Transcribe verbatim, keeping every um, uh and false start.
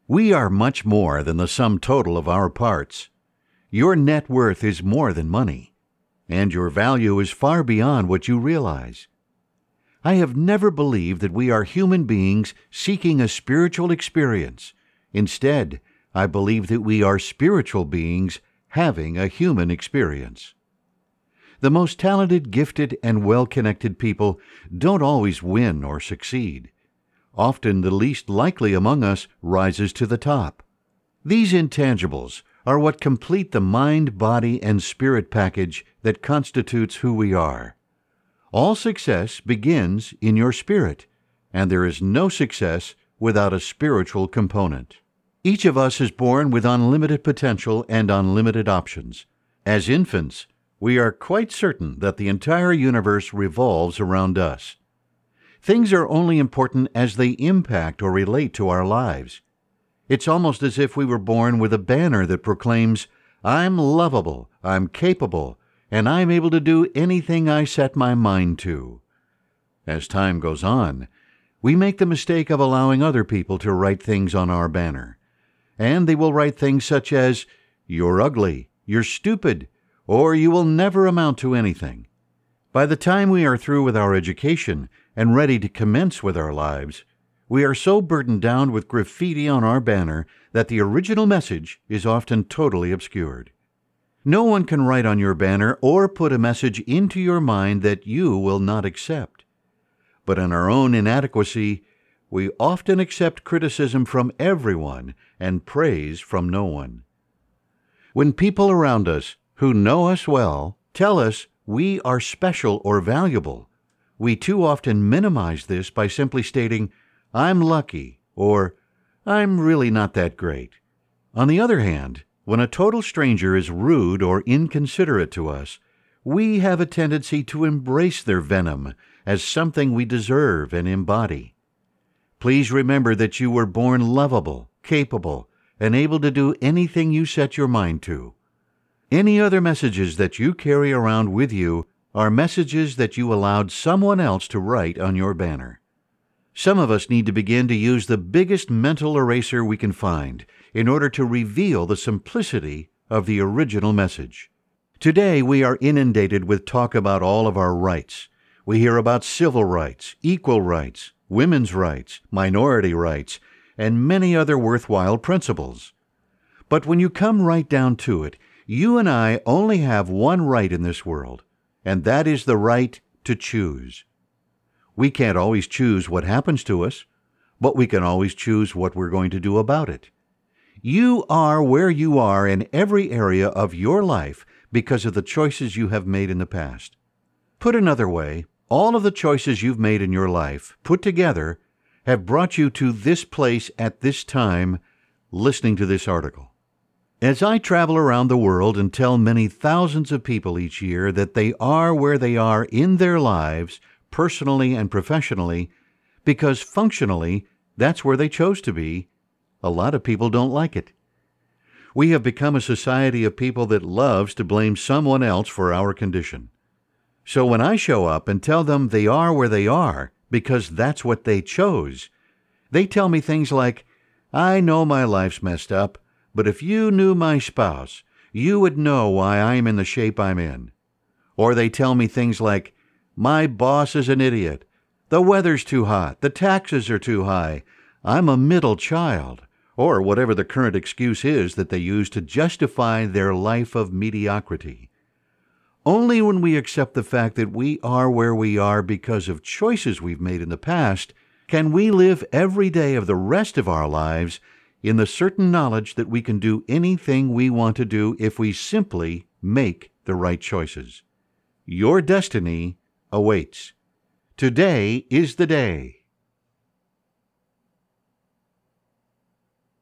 We are much more than the sum total of our parts. Your net worth is more than money, and your value is far beyond what you realize. I have never believed that we are human beings seeking a spiritual experience. Instead, I believe that we are spiritual beings having a human experience. The most talented, gifted, and well-connected people don't always win or succeed. Often the least likely among us rises to the top. These intangibles are what complete the mind, body, and spirit package that constitutes who we are. All success begins in your spirit, and there is no success without a spiritual component. Each of us is born with unlimited potential and unlimited options. As infants, we are quite certain that the entire universe revolves around us. Things are only important as they impact or relate to our lives. It's almost as if we were born with a banner that proclaims, "I'm lovable, I'm capable, and I'm able to do anything I set my mind to." As time goes on, we make the mistake of allowing other people to write things on our banner. And they will write things such as, "You're ugly," "You're stupid," or "You will never amount to anything." By the time we are through with our education and ready to commence with our lives, we are so burdened down with graffiti on our banner that the original message is often totally obscured. No one can write on your banner or put a message into your mind that you will not accept. But in our own inadequacy, we often accept criticism from everyone and praise from no one. When people around us who know us well tell us we are special or valuable, we too often minimize this by simply stating, "I'm lucky," or "I'm really not that great." On the other hand, when a total stranger is rude or inconsiderate to us, we have a tendency to embrace their venom as something we deserve and embody. Please remember that you were born lovable, capable, and able to do anything you set your mind to. Any other messages that you carry around with you are messages that you allowed someone else to write on your banner. Some of us need to begin to use the biggest mental eraser we can find in order to reveal the simplicity of the original message. Today we are inundated with talk about all of our rights. We hear about civil rights, equal rights, women's rights, minority rights, and many other worthwhile principles. But when you come right down to it, you and I only have one right in this world, and that is the right to choose. We can't always choose what happens to us, but we can always choose what we're going to do about it. You are where you are in every area of your life because of the choices you have made in the past. Put another way, all of the choices you've made in your life, put together, have brought you to this place at this time, listening to this article. As I travel around the world and tell many thousands of people each year that they are where they are in their lives, personally and professionally, because functionally, that's where they chose to be, a lot of people don't like it. We have become a society of people that loves to blame someone else for our condition. So when I show up and tell them they are where they are because that's what they chose, they tell me things like, "I know my life's messed up, but if you knew my spouse, you would know why I'm in the shape I'm in." Or they tell me things like, "My boss is an idiot. The weather's too hot. The taxes are too high. I'm a middle child." Or whatever the current excuse is that they use to justify their life of mediocrity. Only when we accept the fact that we are where we are because of choices we've made in the past can we live every day of the rest of our lives in the certain knowledge that we can do anything we want to do if we simply make the right choices. Your destiny awaits. Today is the day.